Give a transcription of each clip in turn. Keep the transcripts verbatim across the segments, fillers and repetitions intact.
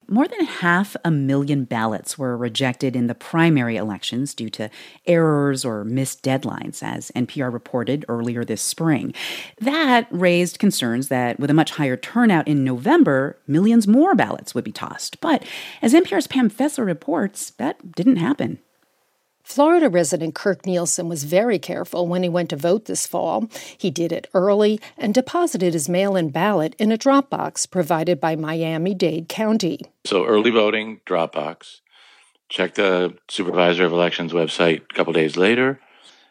more than half a million ballots were rejected in the primary elections due to errors or missed deadlines, as N P R reported earlier this spring. That raised concerns that with a much higher turnout in November, millions more ballots would be tossed. But as N P R's Pam Fessler reports, that didn't happen. Florida resident Kirk Nielsen was very careful when he went to vote this fall. He did it early and deposited his mail-in ballot in a drop box provided by Miami-Dade County. So early voting, drop box. Check the Supervisor of Elections website a couple days later,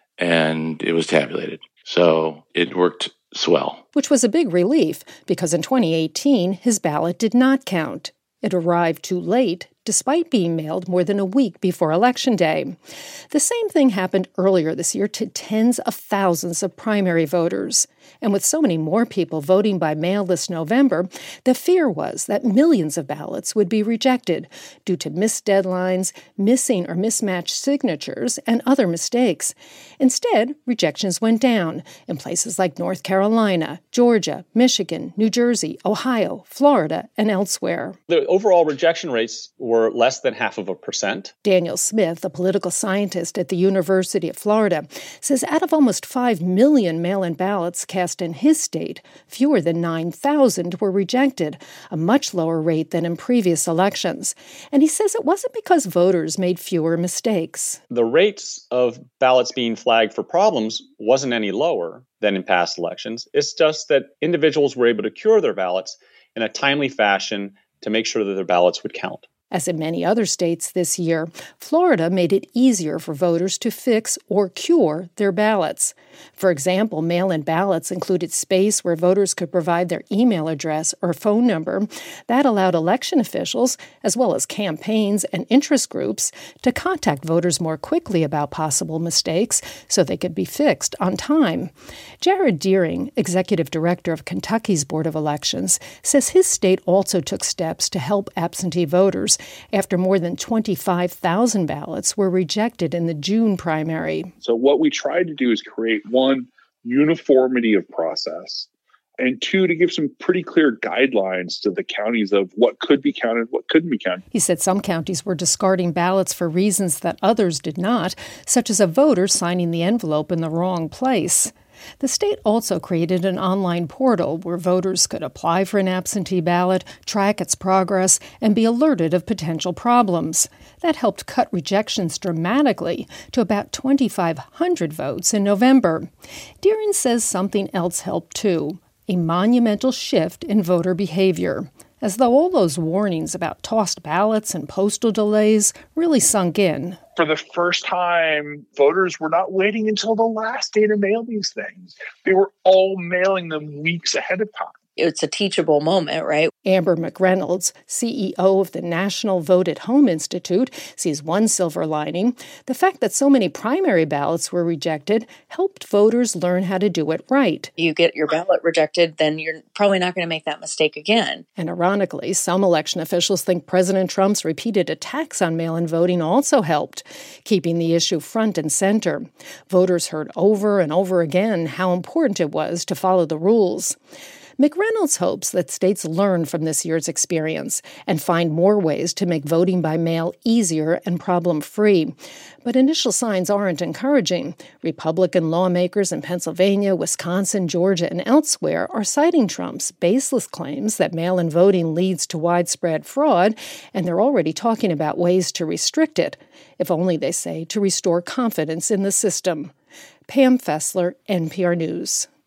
and it was tabulated. So it worked swell. Which was a big relief, because in twenty eighteen, his ballot did not count. It arrived too late, despite being mailed more than a week before Election Day. The same thing happened earlier this year to tens of thousands of primary voters. And with so many more people voting by mail this November, the fear was that millions of ballots would be rejected due to missed deadlines, missing or mismatched signatures, and other mistakes. Instead, rejections went down in places like North Carolina, Georgia, Michigan, New Jersey, Ohio, Florida, and elsewhere. The overall rejection rates were less than half of a percent. Daniel Smith, a political scientist at the University of Florida, says out of almost five million mail-in ballots cast in his state, fewer than nine thousand were rejected, a much lower rate than in previous elections. And he says it wasn't because voters made fewer mistakes. The rates of ballots being flagged for problems wasn't any lower than in past elections. It's just that individuals were able to cure their ballots in a timely fashion to make sure that their ballots would count. As in many other states this year, Florida made it easier for voters to fix or cure their ballots. For example, mail-in ballots included space where voters could provide their email address or phone number. That allowed election officials, as well as campaigns and interest groups, to contact voters more quickly about possible mistakes so they could be fixed on time. Jared Deering, executive director of Kentucky's Board of Elections, says his state also took steps to help absentee voters after more than twenty-five thousand ballots were rejected in the June primary. So what we tried to do is create, one, uniformity of process, and two, to give some pretty clear guidelines to the counties of what could be counted, what couldn't be counted. He said some counties were discarding ballots for reasons that others did not, such as a voter signing the envelope in the wrong place. The state also created an online portal where voters could apply for an absentee ballot, track its progress, and be alerted of potential problems. That helped cut rejections dramatically to about twenty-five hundred votes in November. Deering says something else helped too, a monumental shift in voter behavior, as though all those warnings about tossed ballots and postal delays really sunk in. For the first time, voters were not waiting until the last day to mail these things. They were all mailing them weeks ahead of time. It's a teachable moment, right? Amber McReynolds, C E O of the National Vote at Home Institute, sees one silver lining. The fact that so many primary ballots were rejected helped voters learn how to do it right. You get your ballot rejected, then you're probably not going to make that mistake again. And ironically, some election officials think President Trump's repeated attacks on mail-in voting also helped, keeping the issue front and center. Voters heard over and over again how important it was to follow the rules. McReynolds hopes that states learn from this year's experience and find more ways to make voting by mail easier and problem-free. But initial signs aren't encouraging. Republican lawmakers in Pennsylvania, Wisconsin, Georgia, and elsewhere are citing Trump's baseless claims that mail-in voting leads to widespread fraud, and they're already talking about ways to restrict it, if only, they say, to restore confidence in the system. Pam Fessler, N P R News.